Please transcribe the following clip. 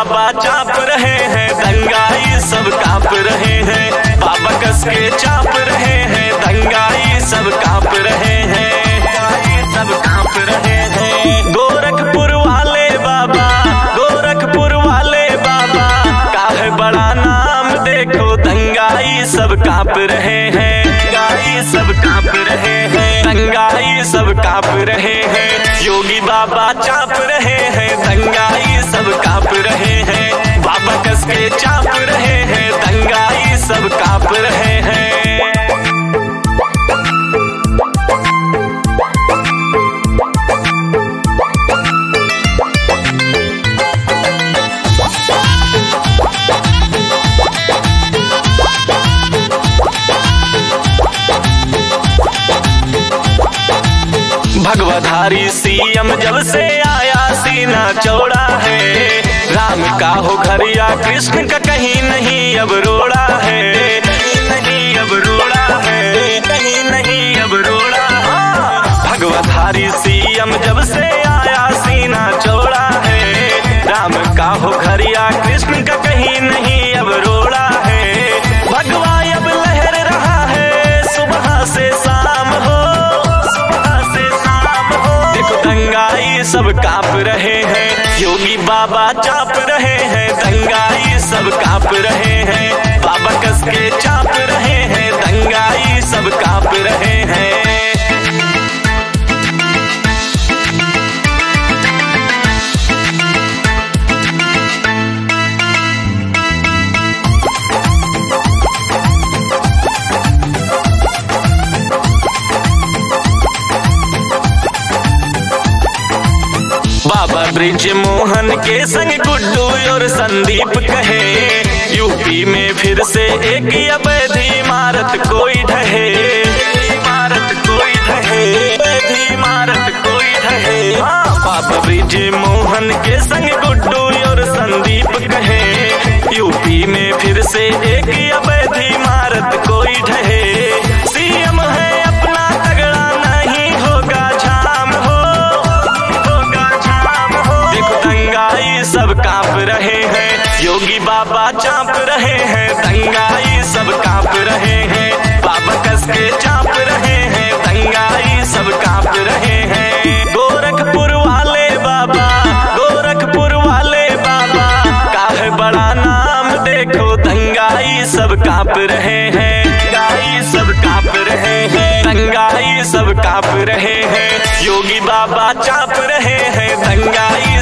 बाबा चाप रहे हैं, दंगाई सब कांप रहे हैं। बाबा कस के चाप रहे हैं, दंगाई सब कांप रहे हैं, सब कांप रहे हैं। गोरखपुर वाले बाबा, गोरखपुर वाले बाबा का है बड़ा नाम, देखो दंगाई सब कांप रहे हैं, दंगाई सब कांप रहे हैं, दंगाई सब कांप रहे हैं। योगी बाबा चाप रहे हैं, दंगाई सब कांप रहे हैं। बाबा कस के चाप रहे हैं, दंगाई सब कांप रहे हैं। भगवाधारी सीएम जब से आया सीना चौड़ा है, राम का हो घर या कृष्ण का कहीं नहीं अब रोड़ा है, नहीं अब रोड़ा है, कहीं नहीं अब रोड़ा है। भगवाधारी सीएम जब से आया सीना चौड़ा है, राम का हो घर या कृष्ण का कहीं नहीं अब रोड़ा है। भगवा अब लहर रहा है, सुबह से शाम हो, दंगाई सब कांप रहे हैं। योगी बाबा चाप रहे हैं, दंगाई सब कांप रहे हैं। बाबा कस के चाप रहे हैं, दंगाई सब कांप रहे हैं। बाबा ब्रिज मोहन के संग गुड्डू और संदीप कहे, यूपी में फिर से एक अवैध इमारत कोई ढहे, इमारत कोई ढहे, अवैध इमारत कोई ढहे। बाबा ब्रिज मोहन के संग गुड्डू और संदीप कहे, यूपी में फिर से एक अवैध इमारत कोई ढहे। सीएम है अपना तगड़ा, नहीं होगा झाम हो, सब कांप रहे हैं। योगी बाबा चाप रहे हैं, दंगाई सब कांप रहे हैं। बाबा कस के चाप रहे हैं, दंगाई सब कांप रहे हैं। गोरखपुर वाले बाबा, गोरखपुर वाले बाबा का है बड़ा नाम, देखो दंगाई सब कांप रहे हैं, दंगाई सब कांप रहे हैं, दंगाई सब कांप रहे हैं। योगी बाबा चाप रहे हैं, दंगाई